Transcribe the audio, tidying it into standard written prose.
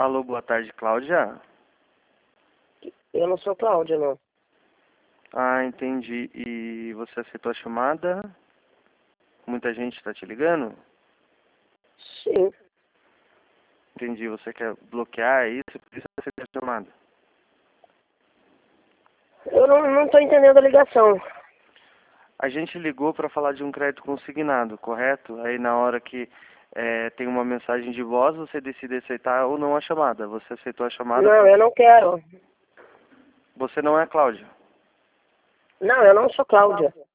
Alô, boa tarde, Cláudia. Eu não sou Cláudia, não. Ah, entendi. E você aceitou a chamada? Muita gente está te ligando? Sim. Entendi. Você quer bloquear isso, por isso você aceitou a chamada. Eu não tô entendendo a ligação. A gente ligou para falar de um crédito consignado, correto? Aí na hora que tem uma mensagem de voz, você decide aceitar ou não a chamada. Você aceitou a chamada Não, eu não quero. Você não é Cláudia. Não, eu não sou Cláudia.